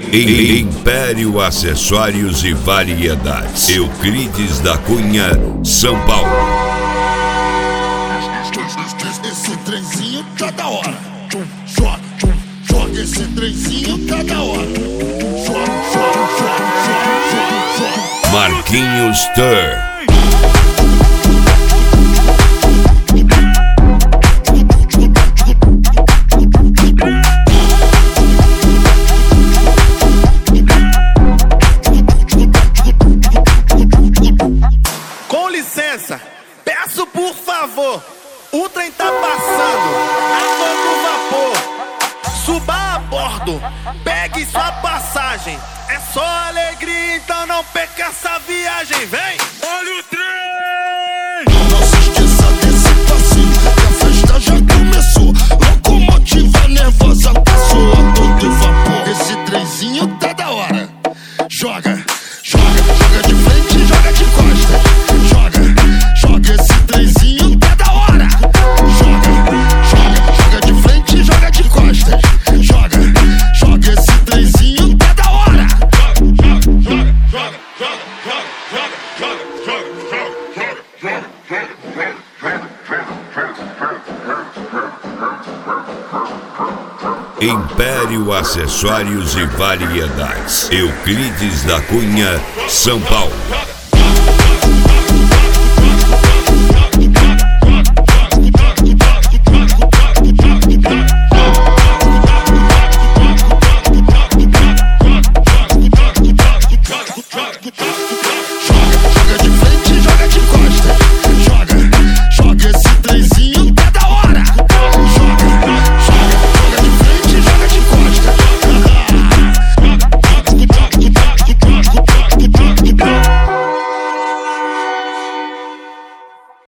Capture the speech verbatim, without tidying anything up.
Em Império Acessórios e Variedades, Euclides da Cunha, São Paulo. Esse trenzinho tá da hora. Joga, joga esse trenzinho tá da hora. Joga, joga, joga, joga, joga. Marquinhos Tur. Com licença, peço por favor, o trem tá passando a todo vapor. Suba a bordo, pegue sua passagem. É só alegria, então não perca essa viagem. Vem! Olha o trem! Não se esqueça desse passinho, que a festa já começou. Locomotiva nervosa passou a todo vapor. Esse trenzinho tá da hora. Joga, joga, joga de frente e joga de costas. Joga, joga esse trenzinho tá da hora. Joga, joga, joga de frente e joga de costas. Joga, joga esse trenzinho tá da hora. Joga, joga, joga, joga, joga, joga, joga, Império Acessórios e Variedades, Euclides da Cunha, São Paulo.